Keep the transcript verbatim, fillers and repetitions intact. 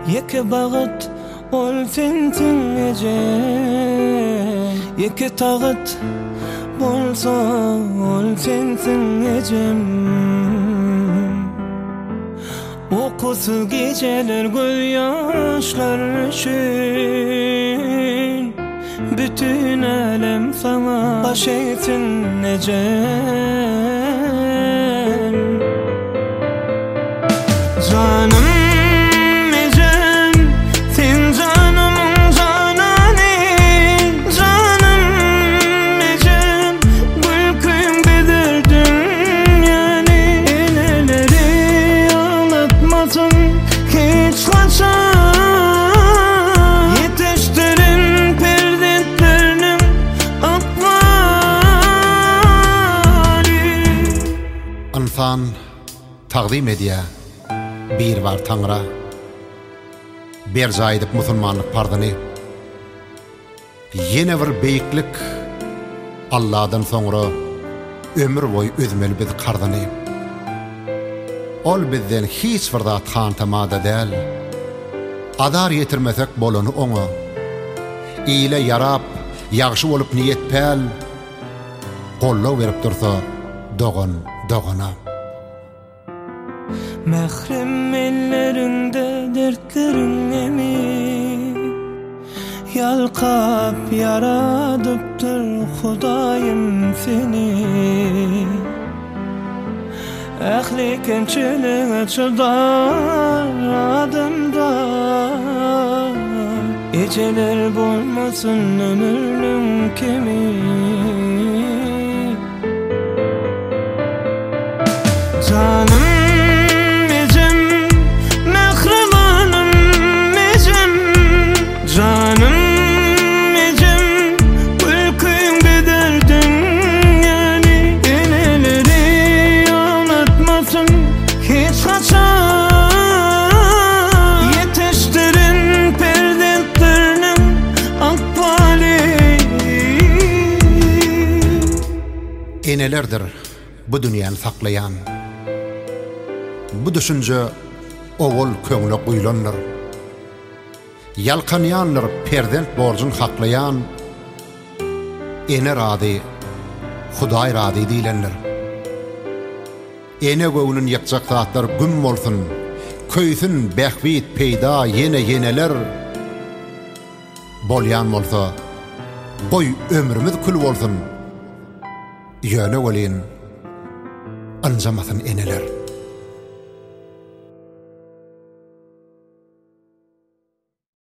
Yeke bagat ol sensin ece, yeke tagat bolsa ol sensin ecem. Okusu geceler göz yaşlar için, bütün alem sana baş etsin ecem. Canım insan taqdim ediye bir var Tanrı bir zaydıp musulmanlık pardını yine bir beyiklik Allah'dan sonra ömür boyu özmeli biz kardını ol bizden hiç bir da tantamada değil adar yetirmesek bolonu onu iyile yarap yaxşı olup niyet pel qollav verip dursa doğun doğuna Mehrem ellerinde dertlerin emi yalqap yaradıptır Hudayım seni Ehli kemçiliğe çıdar adımda Eceler bulmasın ömrünün kemi Canım enelerdir bu dünyanı saklayan bu düşünce oğul köңlü uylanır yalkanyanlar perdent borcun haklayan ene radi Huday radi deylenler ene göğünün yakacak zatlar güm olsun köysün behvit peyda yene yeneler bolyan olsa boy ömrümüz kül olsun yöne olin anzamasın eneler